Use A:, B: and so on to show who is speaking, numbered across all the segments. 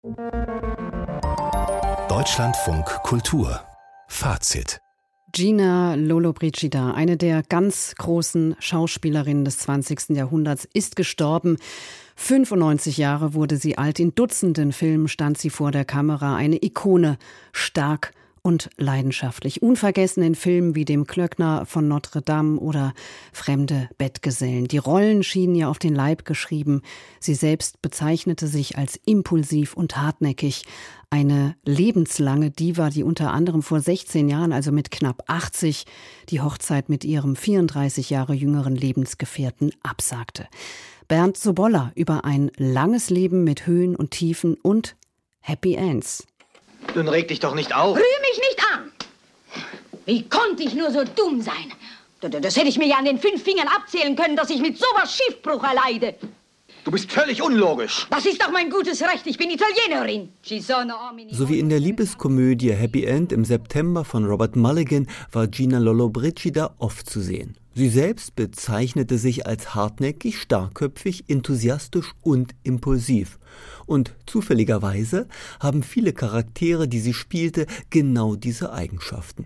A: Deutschlandfunk Kultur Fazit.
B: Gina Lollobrigida, eine der ganz großen Schauspielerinnen des 20. Jahrhunderts, ist gestorben. 95 Jahre wurde sie alt. In Dutzenden Filmen stand sie vor der Kamera. Eine Ikone, stark und leidenschaftlich. Unvergessen in Filmen wie dem Glöckner von Notre Dame oder Fremde Bettgesellen. Die Rollen schienen ihr auf den Leib geschrieben. Sie selbst bezeichnete sich als impulsiv und hartnäckig. Eine lebenslange Diva, die unter anderem vor 16 Jahren, also mit knapp 80, die Hochzeit mit ihrem 34 Jahre jüngeren Lebensgefährten absagte. Bernd Sobolla über ein langes Leben mit Höhen und Tiefen und Happy Ends.
C: Nun reg dich doch nicht auf.
D: Rühr mich nicht an! Wie konnte ich nur so dumm sein? Das hätte ich mir ja an den 5 Fingern abzählen können, dass ich mit sowas Schiffbruch erleide.
C: Du bist völlig unlogisch.
D: Das ist doch mein gutes Recht, ich bin Italienerin.
E: So wie in der Liebeskomödie Happy End im September von Robert Mulligan war Gina Lollobrigida oft zu sehen. Sie selbst bezeichnete sich als hartnäckig, starkköpfig, enthusiastisch und impulsiv. Und zufälligerweise haben viele Charaktere, die sie spielte, genau diese Eigenschaften.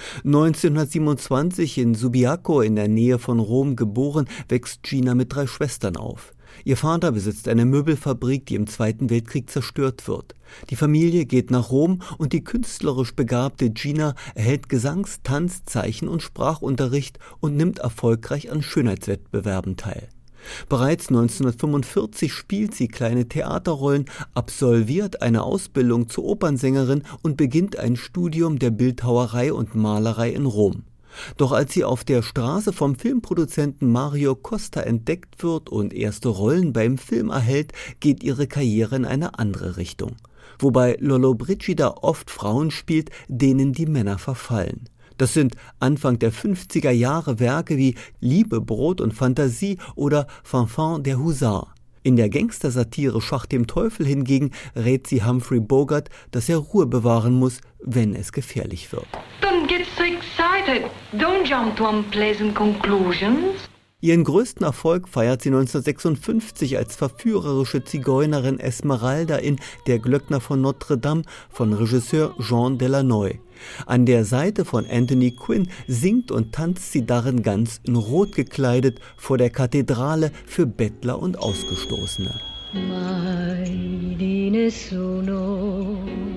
E: 1927 in Subiaco in der Nähe von Rom geboren, wächst Gina mit 3 Schwestern auf. Ihr Vater besitzt eine Möbelfabrik, die im Zweiten Weltkrieg zerstört wird. Die Familie geht nach Rom und die künstlerisch begabte Gina erhält Gesangs-, Tanz-, Zeichen- und Sprachunterricht und nimmt erfolgreich an Schönheitswettbewerben teil. Bereits 1945 spielt sie kleine Theaterrollen, absolviert eine Ausbildung zur Opernsängerin und beginnt ein Studium der Bildhauerei und Malerei in Rom. Doch als sie auf der Straße vom Filmproduzenten Mario Costa entdeckt wird und erste Rollen beim Film erhält, geht ihre Karriere in eine andere Richtung. Wobei Lollobrigida oft Frauen spielt, denen die Männer verfallen. Das sind Anfang der 50er Jahre Werke wie Liebe, Brot und Fantasie oder Fanfan der Husar. In der Gangstersatire Schach dem Teufel hingegen rät sie Humphrey Bogart, dass er Ruhe bewahren muss, wenn es gefährlich wird.
F: Don't get so excited. Don't jump to unpleasant conclusions.
E: Ihren größten Erfolg feiert sie 1956 als verführerische Zigeunerin Esmeralda in Der Glöckner von Notre Dame von Regisseur Jean Delanoë. An der Seite von Anthony Quinn singt und tanzt sie darin ganz in Rot gekleidet vor der Kathedrale für Bettler und Ausgestoßene.
G: Mai di nessuno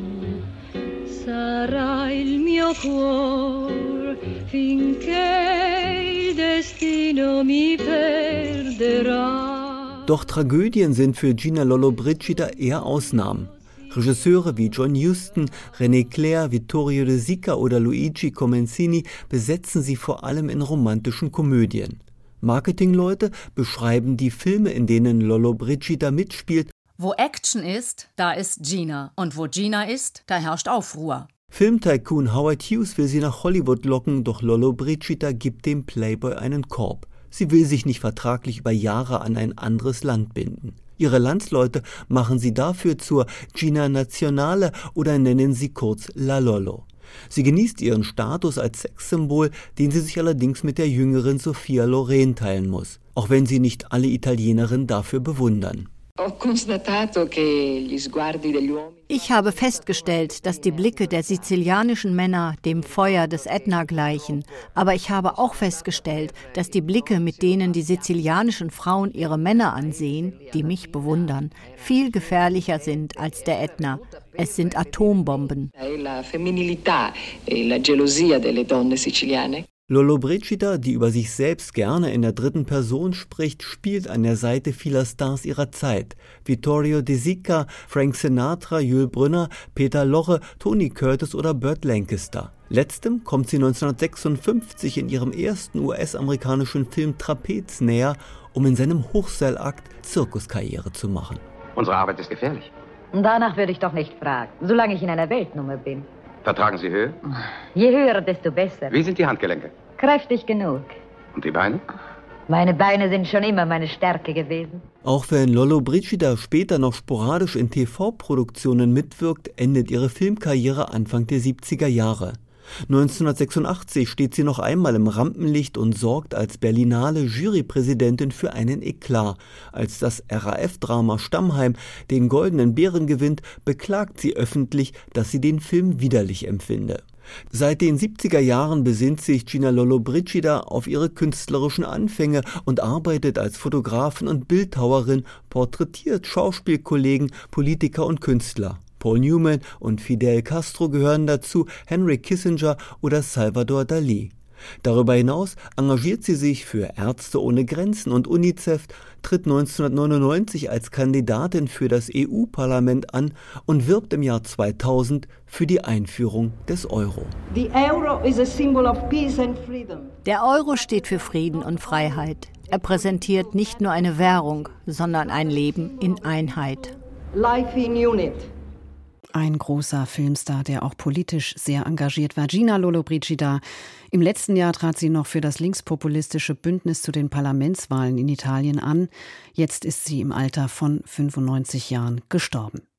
G: sarà il mio cuor finché il destino mi perderà.
E: Doch Tragödien sind für Gina Lollobrigida eher Ausnahmen. Regisseure wie John Huston, René Clair, Vittorio De Sica oder Luigi Comencini besetzen sie vor allem in romantischen Komödien. Marketingleute beschreiben die Filme, in denen Lollobrigida mitspielt.
H: Wo Action ist, da ist Gina. Und wo Gina ist, da herrscht Aufruhr.
E: Filmtycoon Howard Hughes will sie nach Hollywood locken, doch Lollobrigida gibt dem Playboy einen Korb. Sie will sich nicht vertraglich über Jahre an ein anderes Land binden. Ihre Landsleute machen sie dafür zur Gina Nazionale oder nennen sie kurz La Lollo. Sie genießt ihren Status als Sexsymbol, den sie sich allerdings mit der jüngeren Sophia Loren teilen muss, auch wenn sie nicht alle Italienerinnen dafür bewundern.
I: Ich habe festgestellt, dass die Blicke der sizilianischen Männer dem Feuer des Ätna gleichen. Aber ich habe auch festgestellt, dass die Blicke, mit denen die sizilianischen Frauen ihre Männer ansehen, die mich bewundern, viel gefährlicher sind als der Ätna. Es sind Atombomben.
E: Lollobrigida, die über sich selbst gerne in der dritten Person spricht, spielt an der Seite vieler Stars ihrer Zeit. Vittorio De Sica, Frank Sinatra, Yul Brynner, Peter Lorre, Tony Curtis oder Burt Lancaster. Letztem kommt sie 1956 in ihrem ersten US-amerikanischen Film Trapez näher, um in seinem Hochseilakt Zirkuskarriere zu machen.
J: Unsere Arbeit ist gefährlich.
D: Danach würde ich doch nicht fragen, solange ich in einer Weltnummer bin.
J: Vertragen Sie Höhe?
D: Je höher, desto besser.
J: Wie sind die Handgelenke?
D: Kräftig genug.
J: Und die Beine?
D: Meine Beine sind schon immer meine Stärke gewesen.
E: Auch wenn Lollobrigida später noch sporadisch in TV-Produktionen mitwirkt, endet ihre Filmkarriere Anfang der 70er Jahre. 1986 steht sie noch einmal im Rampenlicht und sorgt als Berlinale Jurypräsidentin für einen Eklat. Als das RAF-Drama Stammheim den Goldenen Bären gewinnt, beklagt sie öffentlich, dass sie den Film widerlich empfinde. Seit den 70er Jahren besinnt sich Gina Lollobrigida auf ihre künstlerischen Anfänge und arbeitet als Fotografin und Bildhauerin, porträtiert Schauspielkollegen, Politiker und Künstler. Paul Newman und Fidel Castro gehören dazu, Henry Kissinger oder Salvador Dalí. Darüber hinaus engagiert sie sich für Ärzte ohne Grenzen und UNICEF, tritt 1999 als Kandidatin für das EU-Parlament an und wirbt im Jahr 2000 für die Einführung des Euro.
I: Der Euro steht für Frieden und Freiheit. Er präsentiert nicht nur eine Währung, sondern ein Leben in Einheit.
B: Life in unit. Ein großer Filmstar, der auch politisch sehr engagiert war, Gina Lollobrigida. Im letzten Jahr trat sie noch für das linkspopulistische Bündnis zu den Parlamentswahlen in Italien an. Jetzt ist sie im Alter von 95 Jahren gestorben.